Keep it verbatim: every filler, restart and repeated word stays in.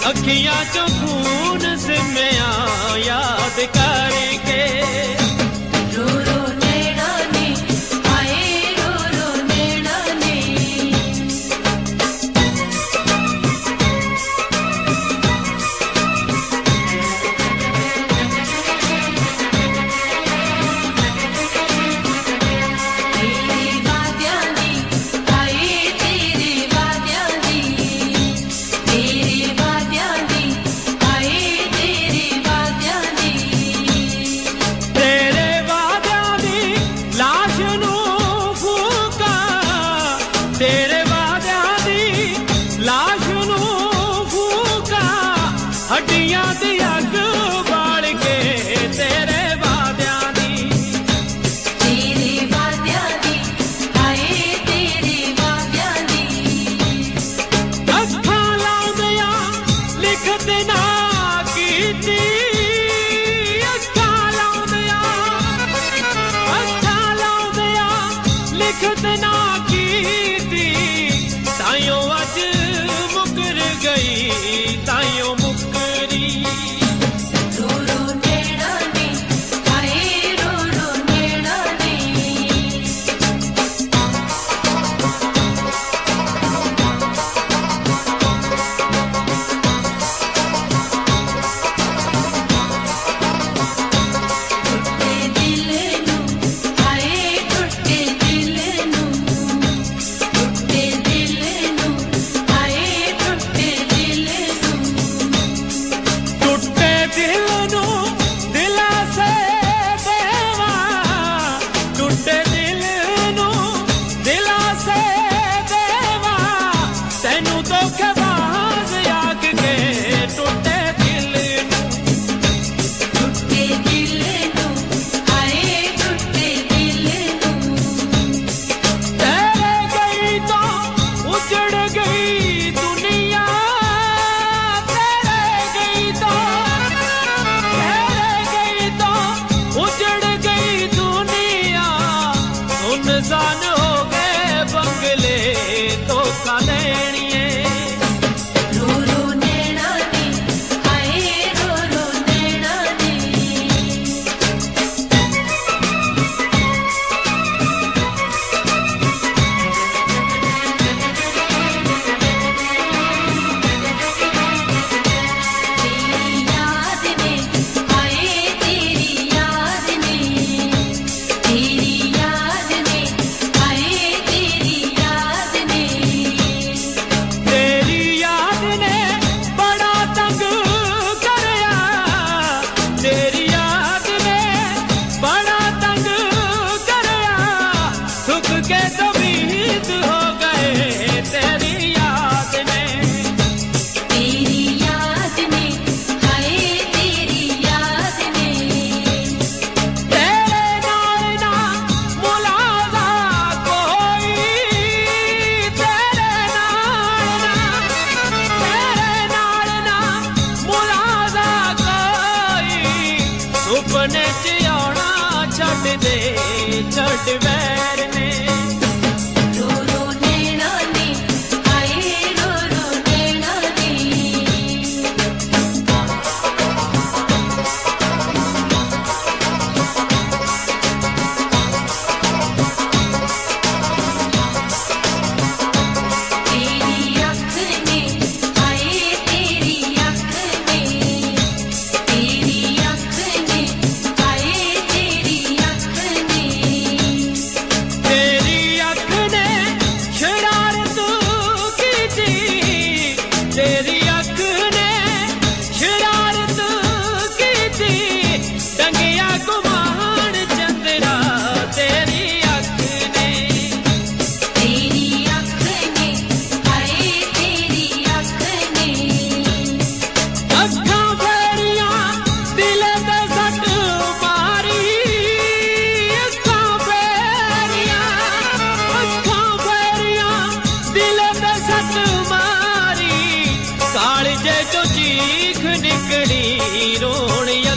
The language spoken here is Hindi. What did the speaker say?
अखियां चो खून सिमया याद करके रो रो नैना ने आए रो रो नैना ने तेरे वाद्यां दी आए तेरे वाद्यां दी तेरे वाद्यां दी आए तेरे वाद्यां दी तेरे वाद्यां दी लाश नूं फूका तेरे वाद्यां दी लाश नूं फूका हड्डियां दी अग बाल के तेरे वाद्यां दी तेरे वाद्यां दी आए तेरे वाद्यां दी अखां लाउंदियां लिखत ना कीती अखां लाउंदियां अखां लाउंदियां लिखत ना कीती ताइयों अज मुकर गई ताइयों मुकरी रो रो नैना ने आए रो रो नैना ने टुटे दिल नूं आए टुटे दिल नूं टुटे दिल नूं आए टुटे दिल नूं टुटे दिल नूं दिला से देवा टुटे दिल नूं दिला से देवा तैनू धोखेबाज आख के टुटे दिल नूं टुटे दिल नूं आए टुटे दिल नूं तेरे गई तो उजड़ गई दुनिया तेरे गई तो तेरे गई तो उजड़ गई दुनिया सुनसान हो गए बंगले तो कलेणिए रो रो नैना ने आए रो रो नैना ने तेरी याद ने आए तेरी याद ने तेरी याद ने आए तेरी याद ने तेरी याद ने बड़ा तंग करया तेरी याद ने बड़ा तंग करया सुख के तबीद हो गए तेरी याद ने तेरी याद ने आए तेरी याद ने तेरे नाल ना मुलाजा कोई तेरे नाल ना तेरे नाल ना मुलाजा कोई सुपने च आउणा छड्ड दे छड्ड वैर ने रो रो नैना ने आए रो रो नैना ने तेरी अख ने आए तेरी अख ने तेरी अख ने आए तेरी अख ने तेरी अख ने शरारत कीती तेरी अख ने शरारत कीती डंगिया गुमान चंदरा तेरी अख ने तेरी अख ने आए तेरी अख ने अखां फेरियां दिल ते सट मारी अखां फेरियां अखां फेरियां दिल ते सट मारी कालजे चो चीख निकली रोण